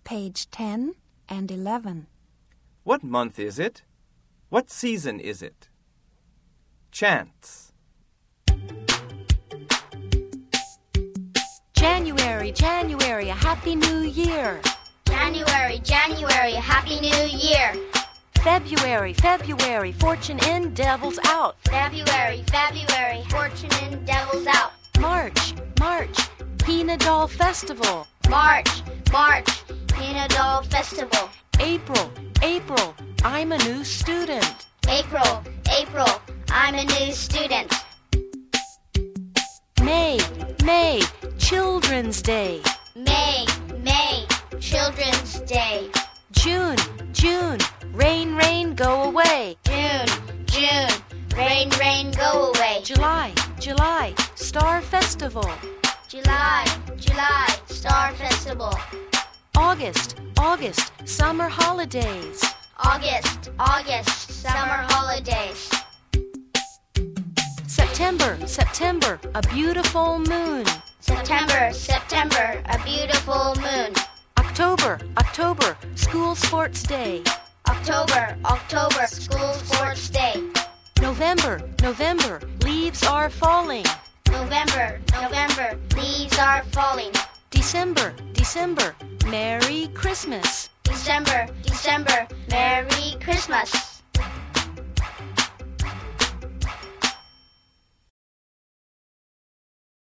page 10 and 11. What month is it? What season is it? Chants. January, January, a happy new year. January, January, a happy new year. February, February, fortune in, devil's out. February, February, fortune in, devil's out. March, March, Peanut Doll Festival. March, March, Peanut Doll Festival. April, April, I'm a new student. April, April, I'm a new student. May, May, Children's Day. May, May, Children's Day. June, June, rain, rain, go away. June, June, rain, rain, go away. July, July, Star Festival. July, July, Star Festival. August, August, summer holidays. August, August, summer holidays. September, September, a beautiful moon. September, September, a beautiful moon. October, October, school sports day. October, October, school sports day. November, November, leaves are falling. November, November, leaves are falling. December, December, Merry Christmas. December, December, Merry Christmas.